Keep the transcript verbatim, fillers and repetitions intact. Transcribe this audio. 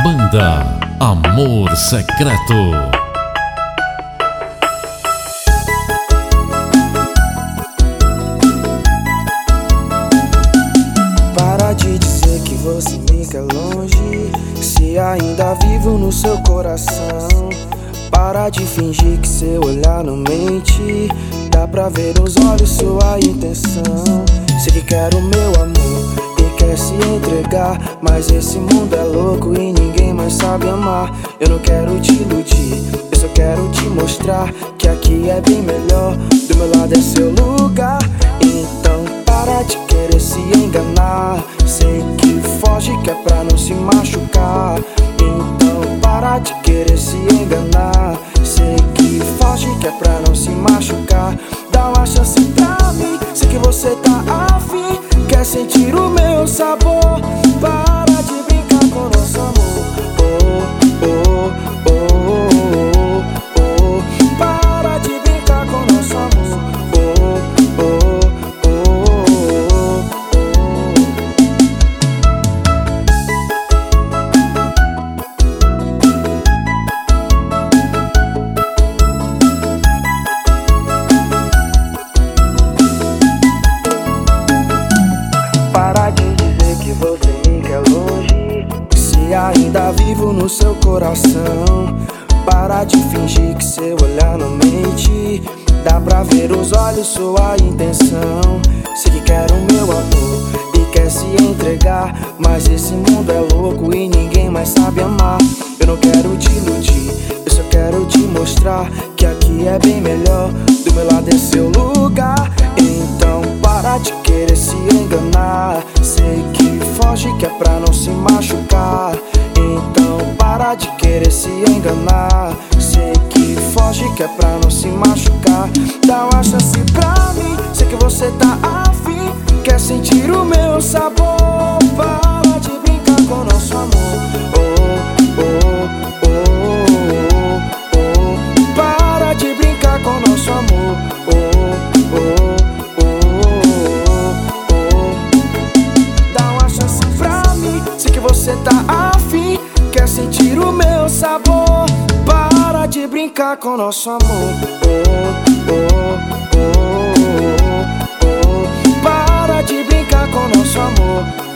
Banda Amor Secreto. Para de dizer que você me quer longe, se ainda vivo no seu coração. Para de fingir que seu olhar não mente, dá pra ver nos olhos sua intenção. Sei que quer o meu amor e quer se entregar, mas esse mundo é louco e ninguém mais sabe amar. Eu não quero te iludir, eu só quero te mostrar que aqui é bem melhor, do meu lado é seu lugar. Então para de querer se enganar, sei que foge que é pra não se machucar. Então para de querer se enganar, sei que foge que é pra não se machucar. Dá uma chance pra mim, sei que você tá afim, quer sentir o meu sabor. Para de brincar com nosso amor, oh, oh, oh, oh, oh, oh. Para de brincar com nosso amor, oh, oh, oh. Para de dizer que você me quer longe, se ainda vivo no seu coração. Para de fingir que seu olhar não mente, dá pra ver nos olhos sua intenção. Sei que quer o meu amor e quer se entregar, mas esse mundo é louco e ninguém mais sabe amar. Eu não quero te iludir, eu só quero te mostrar que aqui é bem melhor, do meu lado é seu lugar. Então para de querer se enganar, sei que foge que é pra não se machucar. Então para de querer se enganar, sei que foge que é pra não se machucar. Dá uma chance pra mim, sei que você tá afim, quer sentir o meu sabor. Para de brincar com nosso amor, oh, oh, oh, oh, oh. Para de brincar com nosso amor, oh, oh. Você tá afim, quer sentir o meu sabor. Para de brincar com nosso amor, oh, oh, oh, oh, oh. Para de brincar com nosso amor,